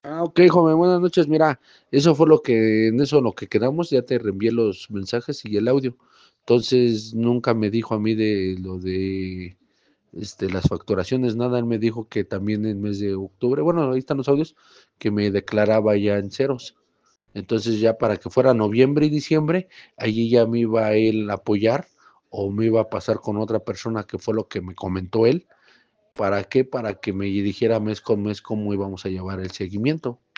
Ok, joven, buenas noches. Mira, eso fue lo que quedamos. Ya te reenvié los mensajes y el audio. Entonces, nunca me dijo a mí de lo de las facturaciones, nada. Él me dijo que también en el mes de octubre, bueno, ahí están los audios, que me declaraba ya en ceros. Entonces, ya para que fuera noviembre y diciembre, allí ya me iba él a apoyar o me iba a pasar con otra persona, que fue lo que me comentó él. ¿Para qué? Para que me dijera mes con mes cómo íbamos a llevar el seguimiento.